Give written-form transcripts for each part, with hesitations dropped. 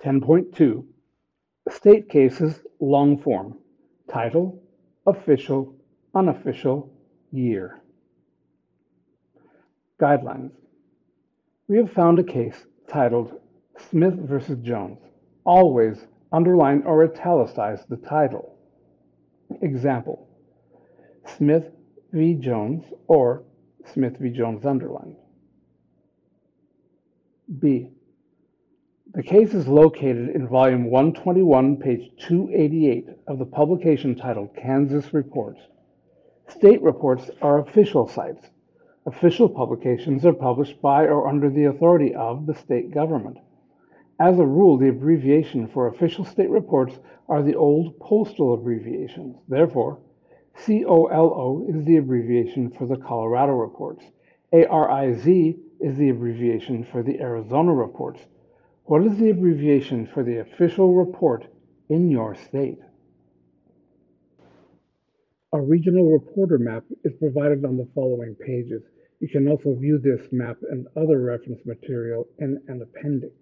10.2 State Cases Long Form Title, Official, Unofficial, Year. Guidelines. We have found a case titled Smith v. Jones. Always underline or italicize the title. Example, Smith v. Jones or Smith v. Jones underlined. B. The case is located in volume 121, page 288 of the publication titled Kansas Reports. State reports are official sites. Official publications are published by or under the authority of the state government. As a rule, the abbreviation for official state reports are the old postal abbreviations. Therefore, COLO is the abbreviation for the Colorado reports. ARIZ is the abbreviation for the Arizona reports. What is the abbreviation for the official report in your state? A regional reporter map is provided on the following pages. You can also view this map and other reference material in an appendix.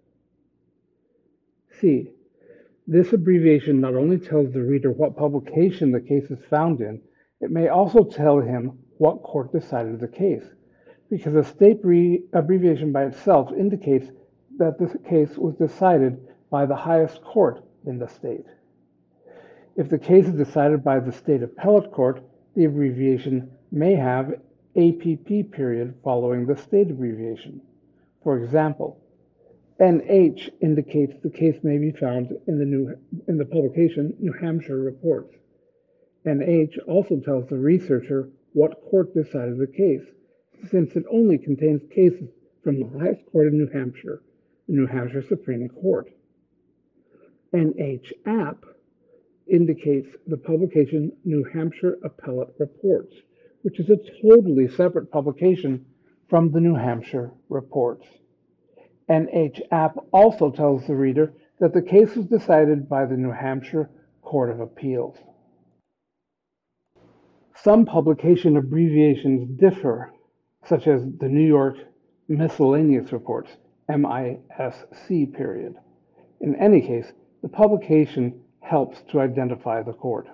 C. This abbreviation not only tells the reader what publication the case is found in, it may also tell him what court decided the case, because a state abbreviation by itself indicates that this case was decided by the highest court in the state. If the case is decided by the state appellate court, the abbreviation may have APP period following the state abbreviation. For example, NH indicates the case may be found in the publication New Hampshire Reports. NH also tells the researcher what court decided the case, since it only contains cases from the highest court in New Hampshire, the New Hampshire Supreme Court. NHAP indicates the publication New Hampshire Appellate Reports, which is a totally separate publication from the New Hampshire Reports. NHAP also tells the reader that the case was decided by the New Hampshire Court of Appeals. Some publication abbreviations differ, such as the New York Miscellaneous Reports, MISC period. In any case, the publication helps to identify the court.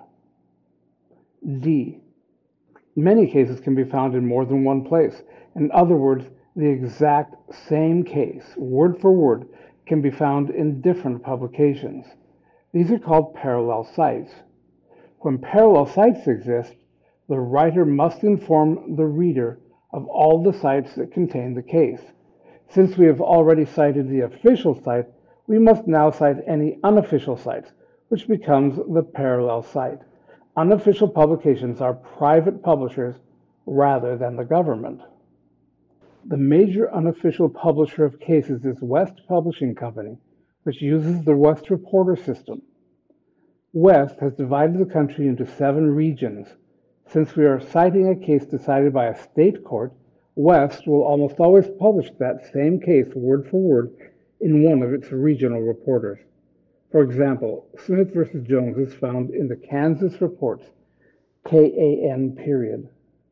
D. Many cases can be found in more than one place. In other words, the exact same case, word for word, can be found in different publications. These are called parallel sites. When parallel sites exist, the writer must inform the reader of all the sites that contain the case. Since we have already cited the official site, we must now cite any unofficial sites, which becomes the parallel site. Unofficial publications are private publishers rather than the government. The major unofficial publisher of cases is West Publishing Company, which uses the West Reporter system. West has divided the country into 7 regions. Since we are citing a case decided by a state court, West will almost always publish that same case word for word in one of its regional reporters. For example, Smith v. Jones is found in the Kansas Reports, KAN period.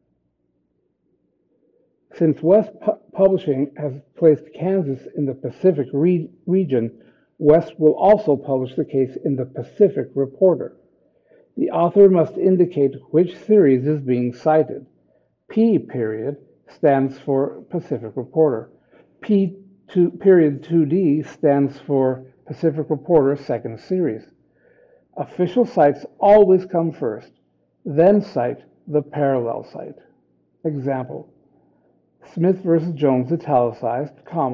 Since West Publishing has placed Kansas in the Pacific region, West will also publish the case in the Pacific Reporter. The author must indicate which series is being cited. P period stands for Pacific Reporter. Period 2D stands for Pacific Reporter Second Series. Official sites always come first, then cite the parallel site. Example, Smith v. Jones italicized,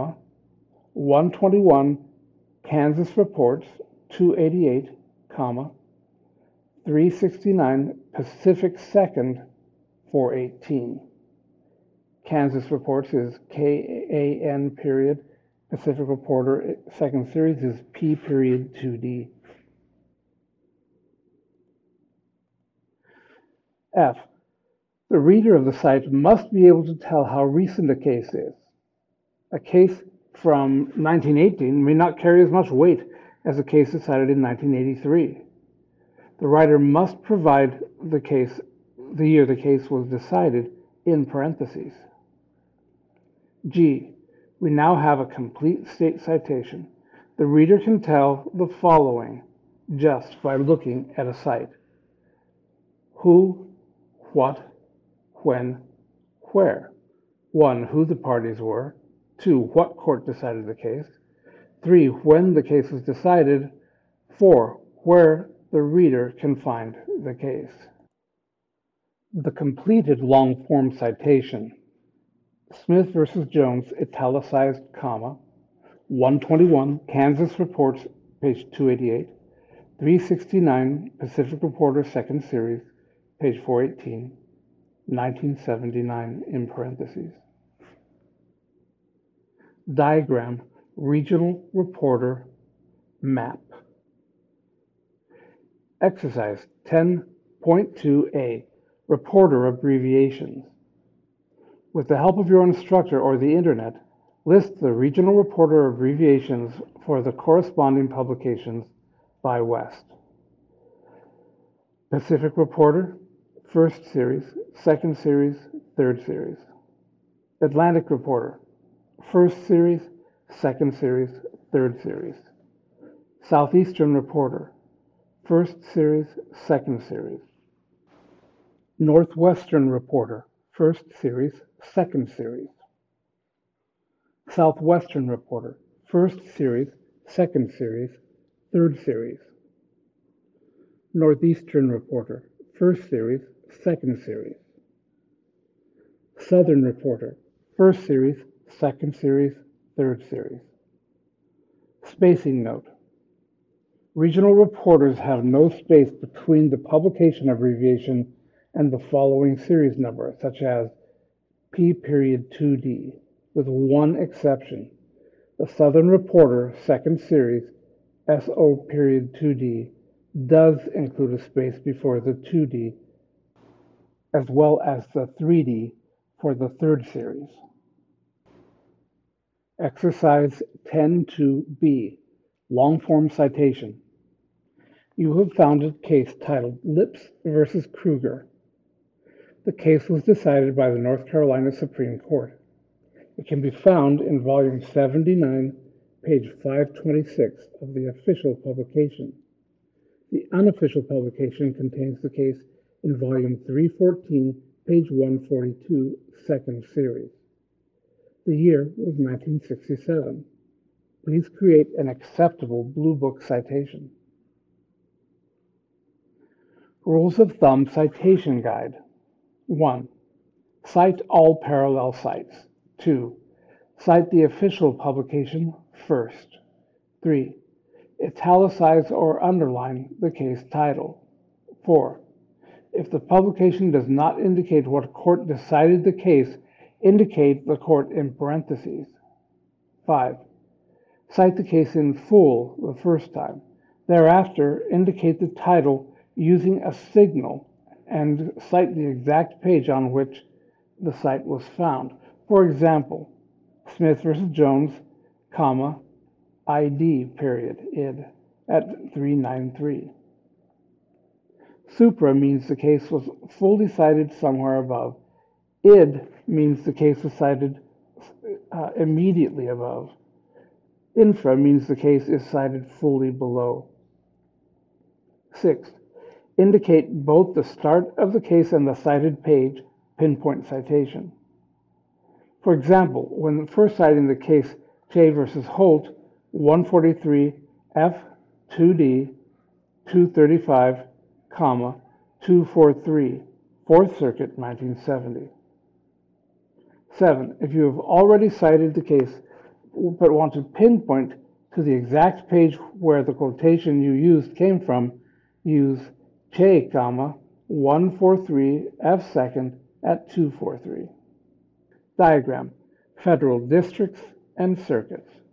121 Kansas Reports 288, 369 Pacific 2nd 418. Kansas Reports is KAN period. Pacific Reporter Second Series is P period 2D. F. The reader of the site must be able to tell how recent a case is. A case from 1918 may not carry as much weight as a case decided in 1983. The writer must provide the year the case was decided in parentheses. G. We now have a complete state citation. The reader can tell the following just by looking at a cite: who, what, when, where. 1. Who the parties were. 2. What court decided the case. 3. When the case was decided. 4. Where the reader can find the case. The completed long-form citation. Smith v. Jones, italicized, comma, 121, Kansas Reports, page 288, 369, Pacific Reporter, 2nd Series, page 418, 1979, in parentheses. Diagram, Regional Reporter Map. Exercise 10.2a, Reporter Abbreviations. With the help of your instructor or the internet, list the regional reporter abbreviations for the corresponding publications by West. Pacific Reporter, 1st Series, 2nd Series, 3rd Series. Atlantic Reporter, 1st Series, 2nd Series, 3rd Series. Southeastern Reporter, 1st Series, 2nd Series. Northwestern Reporter, 1st Series, 2nd Series. Southwestern Reporter, 1st Series, 2nd Series, 3rd Series. Northeastern Reporter, 1st Series, 2nd Series. Southern Reporter, 1st Series, 2nd Series, 3rd Series. Spacing note. Regional reporters have no space between the publication abbreviation and the following series number, such as P.2D, with one exception. The Southern Reporter, 2nd Series, SO.2D, does include a space before the 2D, as well as the 3D for the 3rd Series. Exercise 10.2b, Long-Form Citation. You have found a case titled Lips v. Kruger. The case was decided by the North Carolina Supreme Court. It can be found in volume 79, page 526 of the official publication. The unofficial publication contains the case in volume 314, page 142, 2nd Series. The year was 1967. Please create an acceptable Blue Book citation. Rules of Thumb Citation Guide. 1. Cite all parallel cites. 2. Cite the official publication first. 3. Italicize or underline the case title. 4. If the publication does not indicate what court decided the case, indicate the court in parentheses. 5. Cite the case in full the first time. Thereafter, indicate the title using a signal and cite the exact page on which the cite was found. For example, Smith v. Jones, comma, ID, period, id, at 393. Supra means the case was fully cited somewhere above. Id means the case was cited immediately above. Infra means the case is cited fully below. 6. Indicate both the start of the case and the cited page, pinpoint citation. For example, when first citing the case J v. Holt, 143 F 2D 235, 243, 4th Circuit, 1970. 7. If you have already cited the case but want to pinpoint to the exact page where the quotation you used came from, use J, 143 F 2nd at 243. Diagram, Federal Districts and Circuits.